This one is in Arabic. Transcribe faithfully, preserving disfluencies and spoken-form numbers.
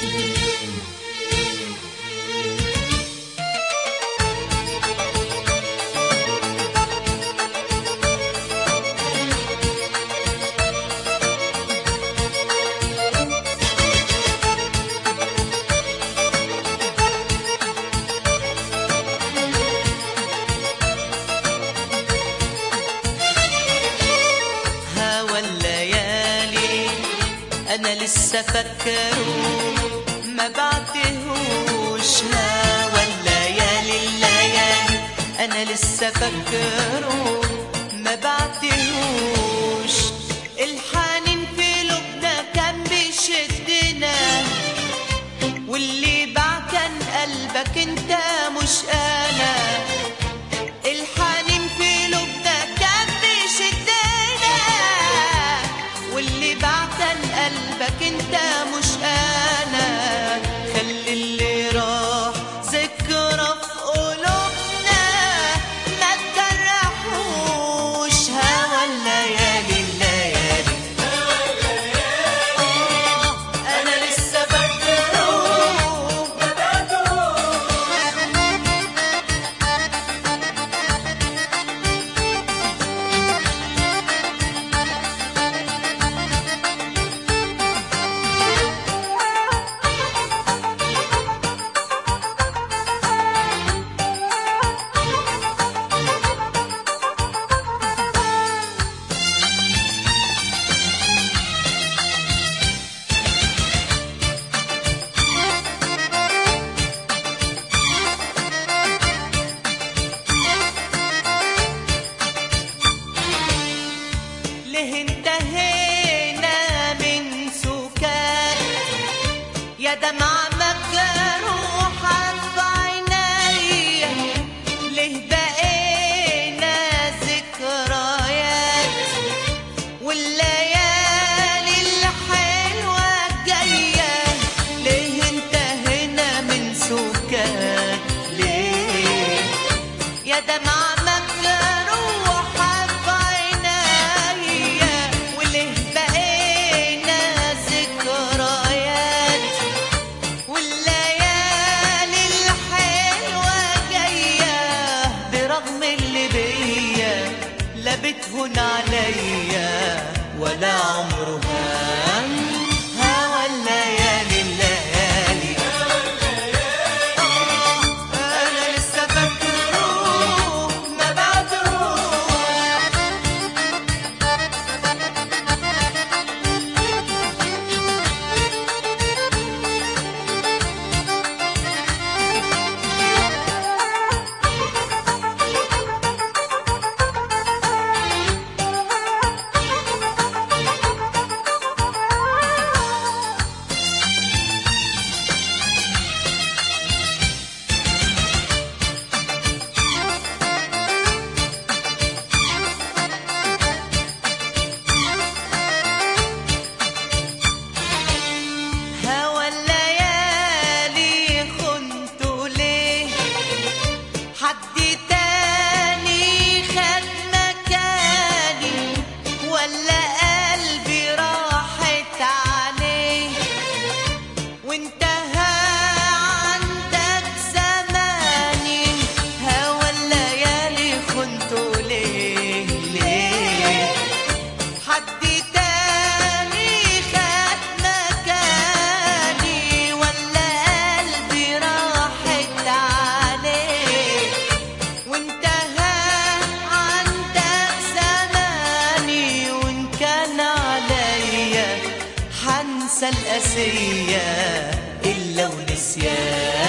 أنا لسه فكره ما بعتهوش، هوا الليالي الليالي أنا لسه فكره ما بعتهوش. الحنين في قلوبنا كان بيشدنا، واللي باع كان قلبك انت مش أنا. الحنين في قلوبنا كان بيشدنا، واللي باع كان قلبك انت مش انا. خلي اللي راح ذكرى في قلوبنا ما تجرحوش، هوا الليالي الليالي آه انا لسه فاكره ما بعتهوش. ليه انتهينا من سكات يا دمعة مجروحة في عينيا؟ ليه بقينا ذكريات والليالي الحلوة الجاية؟ ليه انتهينا من سكات؟ ليه يا دمعة بتهون عليا ولا عمره هان؟ هوا الليالي الليالي آه أنا لسه فاكره ما بعتهوش. القاسية إلا ونسيان.